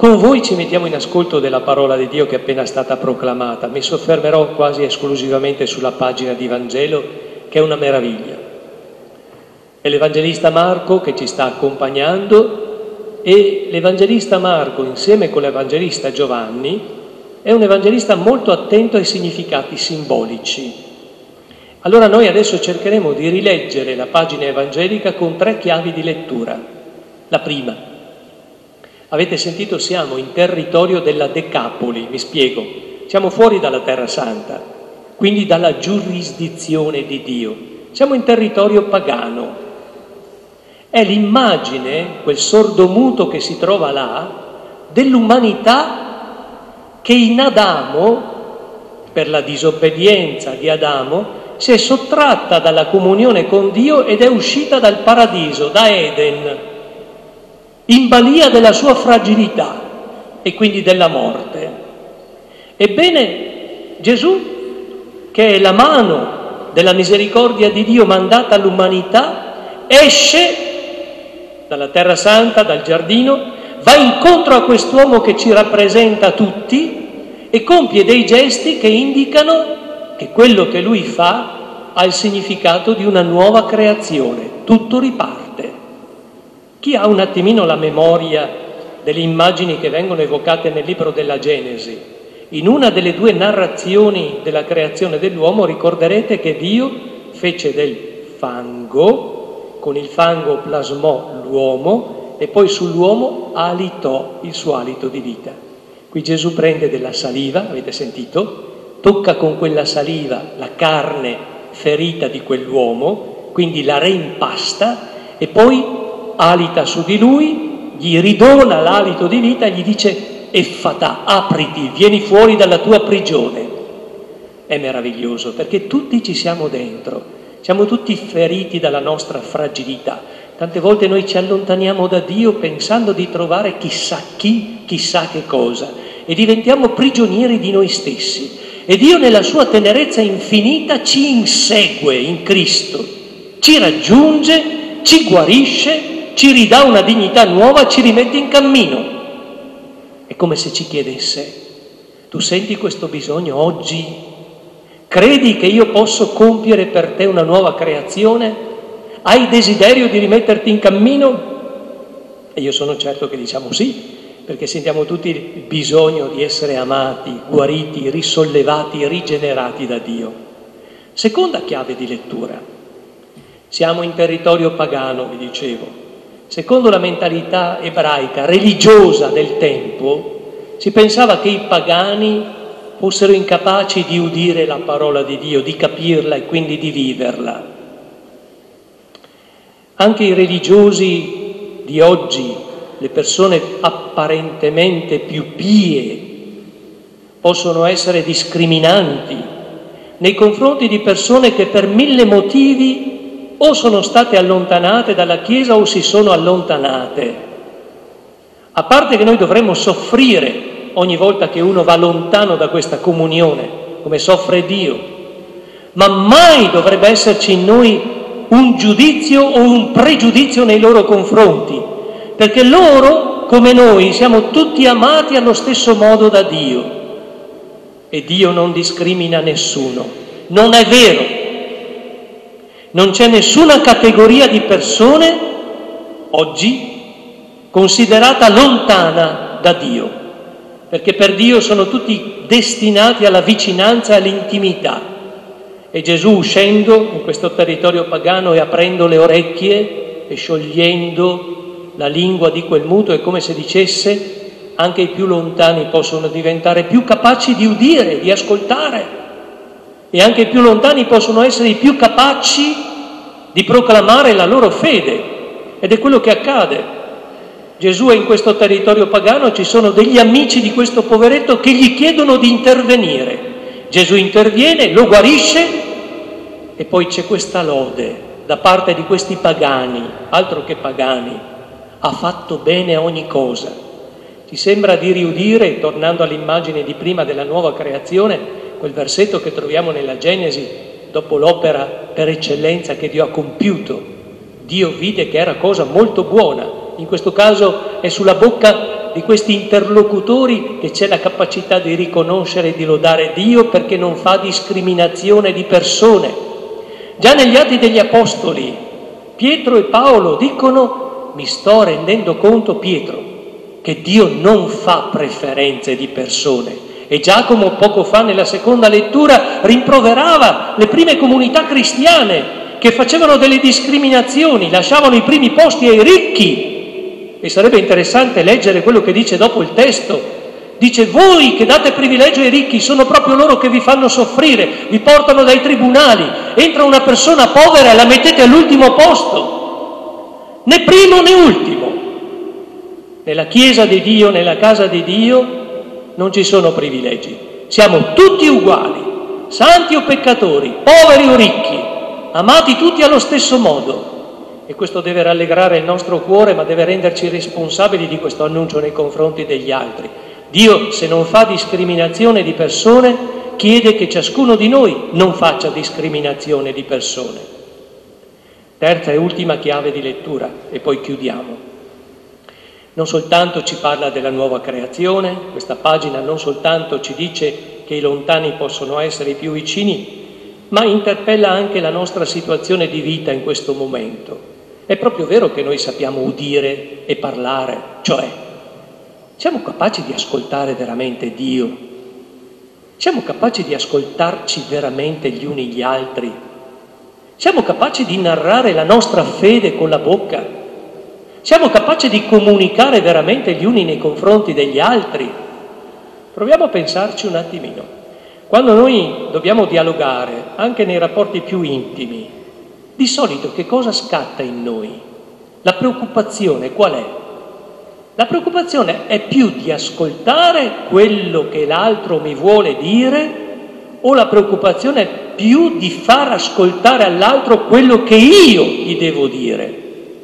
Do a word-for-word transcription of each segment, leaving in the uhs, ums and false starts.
Con voi ci mettiamo in ascolto della parola di Dio che è appena stata proclamata. Mi soffermerò quasi esclusivamente sulla pagina di Vangelo, che è una meraviglia. È l'Evangelista Marco che ci sta accompagnando e l'Evangelista Marco, insieme con l'Evangelista Giovanni, è un evangelista molto attento ai significati simbolici. Allora noi adesso cercheremo di rileggere la pagina evangelica con tre chiavi di lettura. La prima. Avete sentito, siamo in territorio della Decapoli, mi spiego. Siamo fuori dalla Terra Santa, quindi dalla giurisdizione di Dio. Siamo in territorio pagano. È l'immagine, quel sordomuto che si trova là, dell'umanità che in Adamo, per la disobbedienza di Adamo, si è sottratta dalla comunione con Dio ed è uscita dal paradiso, da Eden, in balia della sua fragilità e quindi della morte. Ebbene, Gesù, che è la mano della misericordia di Dio mandata all'umanità, esce dalla Terra Santa, dal giardino, va incontro a quest'uomo che ci rappresenta tutti e compie dei gesti che indicano che quello che lui fa ha il significato di una nuova creazione. Tutto riparte. Chi ha un attimino la memoria delle immagini che vengono evocate nel libro della Genesi, in una delle due narrazioni della creazione dell'uomo ricorderete che Dio fece del fango, con il fango plasmò l'uomo e poi sull'uomo alitò il suo alito di vita. Qui Gesù prende della saliva, avete sentito, tocca con quella saliva la carne ferita di quell'uomo, quindi la reimpasta e poi alita su di lui, gli ridona l'alito di vita e gli dice: Effatà, apriti, vieni fuori dalla tua prigione. È meraviglioso perché tutti ci siamo dentro, siamo tutti feriti dalla nostra fragilità. Tante volte noi ci allontaniamo da Dio pensando di trovare chissà chi, chissà che cosa e diventiamo prigionieri di noi stessi. E Dio nella sua tenerezza infinita ci insegue in Cristo, ci raggiunge, ci guarisce, ci ridà una dignità nuova, ci rimette in cammino. È come se ci chiedesse: tu senti questo bisogno oggi? Credi che io posso compiere per te una nuova creazione? Hai desiderio di rimetterti in cammino? E io sono certo che diciamo sì, perché sentiamo tutti il bisogno di essere amati, guariti, risollevati, rigenerati da Dio. Seconda chiave di lettura. Siamo in territorio pagano, vi dicevo. Secondo la mentalità ebraica, religiosa del tempo, si pensava che i pagani fossero incapaci di udire la parola di Dio, di capirla e quindi di viverla. Anche i religiosi di oggi, le persone apparentemente più pie, possono essere discriminanti nei confronti di persone che per mille motivi o sono state allontanate dalla Chiesa o si sono allontanate. A parte che noi dovremmo soffrire ogni volta che uno va lontano da questa comunione, come soffre Dio, ma mai dovrebbe esserci in noi un giudizio o un pregiudizio nei loro confronti, perché loro, come noi, siamo tutti amati allo stesso modo da Dio e Dio non discrimina nessuno. Non è vero. Non c'è nessuna categoria di persone oggi considerata lontana da Dio, perché per Dio sono tutti destinati alla vicinanza e all'intimità. E Gesù, uscendo in questo territorio pagano e aprendo le orecchie e sciogliendo la lingua di quel muto, è come se dicesse: anche i più lontani possono diventare più capaci di udire, di ascoltare. E anche i più lontani possono essere i più capaci di proclamare la loro fede. Ed è quello che accade. Gesù è in questo territorio pagano, ci sono degli amici di questo poveretto che gli chiedono di intervenire. Gesù interviene, lo guarisce e poi c'è questa lode da parte di questi pagani, altro che pagani, ha fatto bene a ogni cosa. Ci sembra di riudire, tornando all'immagine di prima della nuova creazione, quel versetto che troviamo nella Genesi, dopo l'opera per eccellenza che Dio ha compiuto. Dio vide che era cosa molto buona. In questo caso è sulla bocca di questi interlocutori che c'è la capacità di riconoscere e di lodare Dio perché non fa discriminazione di persone. Già negli Atti degli Apostoli, Pietro e Paolo dicono: mi sto rendendo conto, Pietro, che Dio non fa preferenze di persone. E Giacomo poco fa nella seconda lettura rimproverava le prime comunità cristiane che facevano delle discriminazioni, lasciavano i primi posti ai ricchi. E sarebbe interessante leggere quello che dice dopo il testo. Dice: voi che date privilegio ai ricchi, sono proprio loro che vi fanno soffrire, vi portano dai tribunali, entra una persona povera e la mettete all'ultimo posto, né primo né ultimo. Nella Chiesa di Dio, nella casa di Dio, non ci sono privilegi, siamo tutti uguali, santi o peccatori, poveri o ricchi, amati tutti allo stesso modo. E questo deve rallegrare il nostro cuore, ma deve renderci responsabili di questo annuncio nei confronti degli altri. Dio, se non fa discriminazione di persone, chiede che ciascuno di noi non faccia discriminazione di persone. Terza e ultima chiave di lettura, e poi chiudiamo. Non soltanto ci parla della nuova creazione, questa pagina non soltanto ci dice che i lontani possono essere i più vicini, ma interpella anche la nostra situazione di vita in questo momento. È proprio vero che noi sappiamo udire e parlare, cioè siamo capaci di ascoltare veramente Dio? Siamo capaci di ascoltarci veramente gli uni gli altri? Siamo capaci di narrare la nostra fede con la bocca? Siamo capaci di comunicare veramente gli uni nei confronti degli altri? Proviamo a pensarci un attimino. Quando noi dobbiamo dialogare, anche nei rapporti più intimi, di solito che cosa scatta in noi? La preoccupazione qual è? La preoccupazione è più di ascoltare quello che l'altro mi vuole dire, o la preoccupazione è più di far ascoltare all'altro quello che io gli devo dire?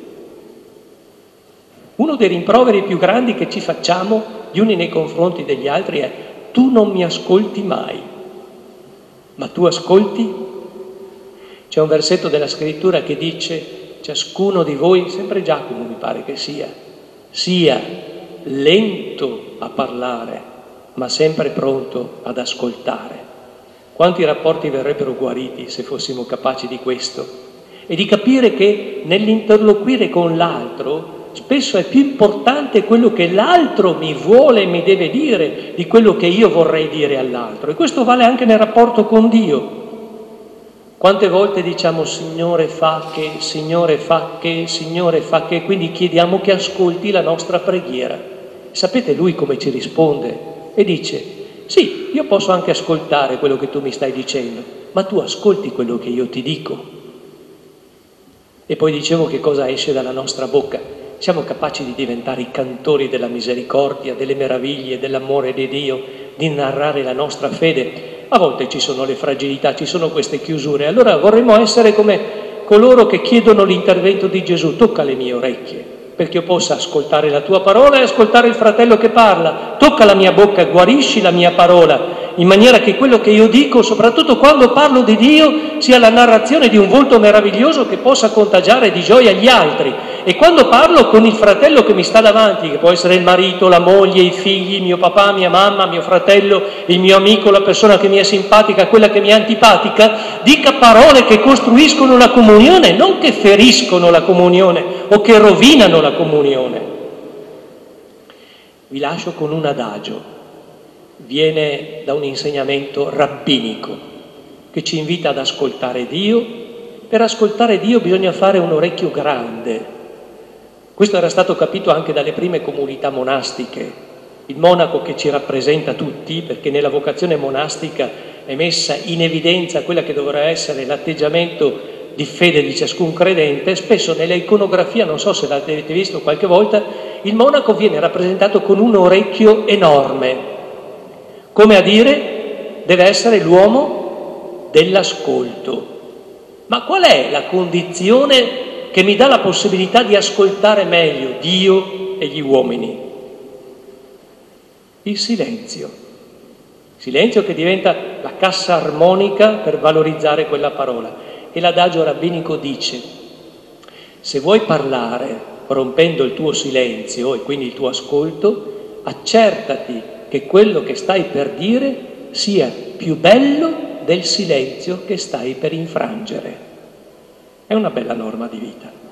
Uno dei rimproveri più grandi che ci facciamo gli uni nei confronti degli altri è: tu non mi ascolti mai, ma tu ascolti? C'è un versetto della scrittura che dice: ciascuno di voi, sempre Giacomo mi pare che sia, sia lento a parlare, ma sempre pronto ad ascoltare. Quanti rapporti verrebbero guariti se fossimo capaci di questo? E di capire che nell'interloquire con l'altro spesso è più importante quello che l'altro mi vuole e mi deve dire di quello che io vorrei dire all'altro. E questo vale anche nel rapporto con Dio. Quante volte diciamo Signore fa che, Signore fa che, Signore fa che, quindi chiediamo che ascolti la nostra preghiera. Sapete Lui come ci risponde? E dice: sì, io posso anche ascoltare quello che tu mi stai dicendo, ma tu ascolti quello che io ti dico. E poi dicevo che cosa esce dalla nostra bocca. Siamo capaci di diventare i cantori della misericordia, delle meraviglie, dell'amore di Dio, di narrare la nostra fede. A volte ci sono le fragilità, ci sono queste chiusure. Allora vorremmo essere come coloro che chiedono l'intervento di Gesù: tocca le mie orecchie, perché io possa ascoltare la tua parola e ascoltare il fratello che parla. Tocca la mia bocca e guarisci la mia parola, in maniera che quello che io dico, soprattutto quando parlo di Dio, sia la narrazione di un volto meraviglioso che possa contagiare di gioia gli altri. E quando parlo con il fratello che mi sta davanti, che può essere il marito, la moglie, i figli, mio papà, mia mamma, mio fratello, il mio amico, la persona che mi è simpatica, quella che mi è antipatica, dica parole che costruiscono la comunione, non che feriscono la comunione o che rovinano la comunione. Vi lascio con un adagio. Viene da un insegnamento rabbinico che ci invita ad ascoltare Dio. Per ascoltare Dio bisogna fare un orecchio grande. Questo era stato capito anche dalle prime comunità monastiche. Il monaco che ci rappresenta tutti, perché nella vocazione monastica è messa in evidenza quella che dovrà essere l'atteggiamento di fede di ciascun credente. Spesso nella iconografia, non so se l'avete visto qualche volta, il monaco viene rappresentato con un orecchio enorme, come a dire deve essere l'uomo dell'ascolto. Ma qual è la condizione che mi dà la possibilità di ascoltare meglio Dio e gli uomini? Il silenzio. Silenzio che diventa la cassa armonica per valorizzare quella parola. E l'adagio rabbinico dice: se vuoi parlare rompendo il tuo silenzio e quindi il tuo ascolto, accertati che quello che stai per dire sia più bello del silenzio che stai per infrangere. È una bella norma di vita.